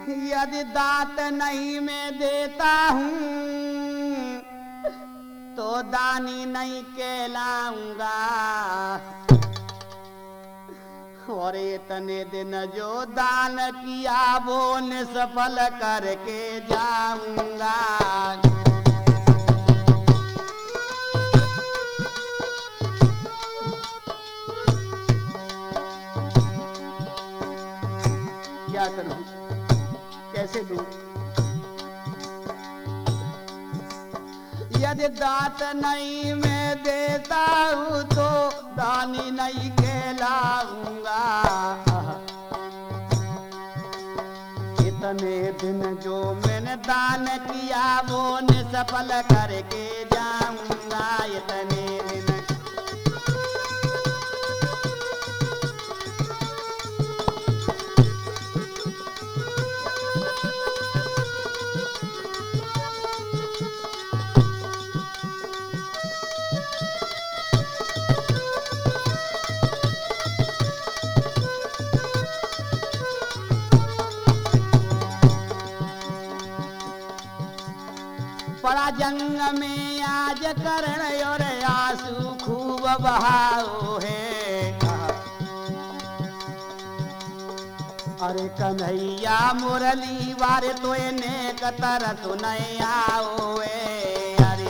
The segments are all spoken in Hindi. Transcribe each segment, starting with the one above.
यदि दात नहीं मैं देता हूँ तो दानी नहीं कहलाऊंगा। और इतने दिन जो दान किया वो निष्फल करके जाऊंगा। क्या करूं, कैसे दूं? यदि दात नहीं मैं देता हूं तो दानी नहीं कहलाऊंगा। इतने दिन जो मैंने दान किया वो निष्फल करके जाऊंगा। इतने दिन बड़ा जंग में आज करण और आंसू खूब बहाओ है। अरे कन्हैया मुरली वारे तो ने कतर सुनई आओ अरे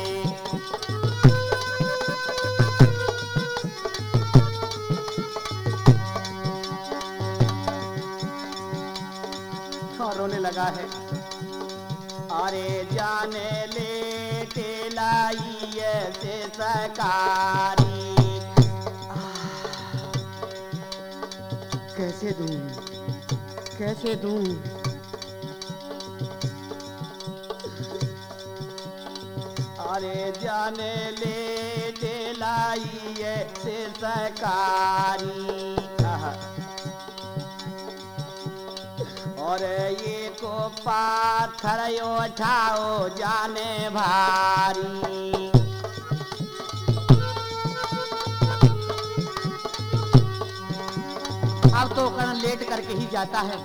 रोने लगा है। अरे जाने ले टेलाई से सरकारी कैसे दूं, कैसे दूं? अरे जाने ले टेलाई से सरकारी और ये को पाथर उठाओ जाने भारी। अब तो कर्ण लेट करके ही जाता है।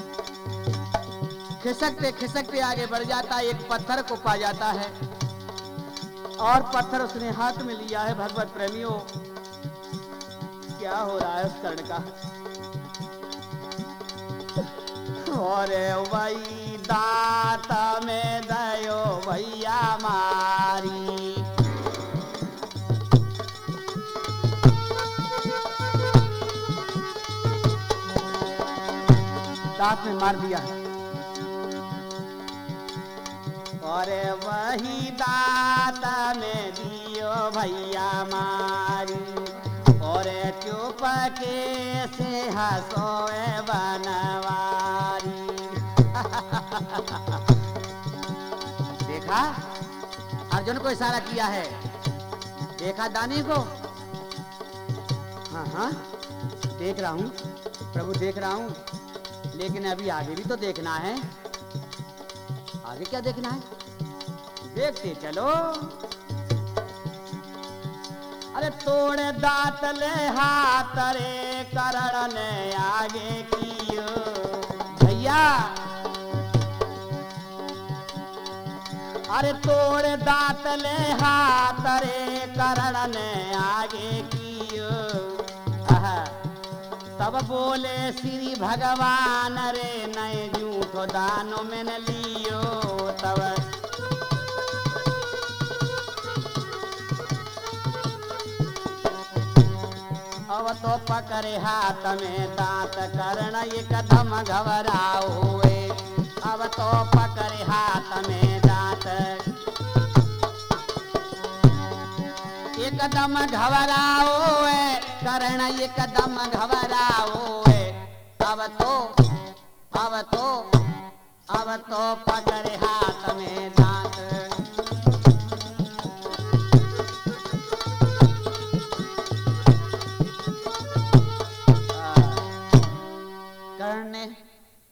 खिसकते खिसकते आगे बढ़ जाता है, एक पत्थर को पा जाता है और पत्थर उसने हाथ में लिया है। भगवत प्रेमियों, क्या हो रहा है उस कर्ण का? और वही दात में दयो भैया मारी। दात में मार दिया। और वही दात में दियो भैया मारी। और चुप के से हंसोए बनवारी। देखा, अर्जुन को इशारा किया है। देखा दानी को? हाँ हाँ देख रहा हूँ प्रभु, देख रहा हूँ, लेकिन अभी आगे भी तो देखना है। आगे क्या देखना है? देखते चलो। अरे तोड़ दात ले हाथ रे करण ने आगे कियो भैया। अरे तोड़ दात ले हाथ रे करण ने आगे कियो। तब बोले श्री भगवान रे नए झूठो दानो में न लियो। तब अब तो पकड़े हाथ में दांत करण एकदम घबराओ हुए। अब तो पकड़े हाथ में दांत एकदम घबराओ करण एकदम घबराओ। अब तो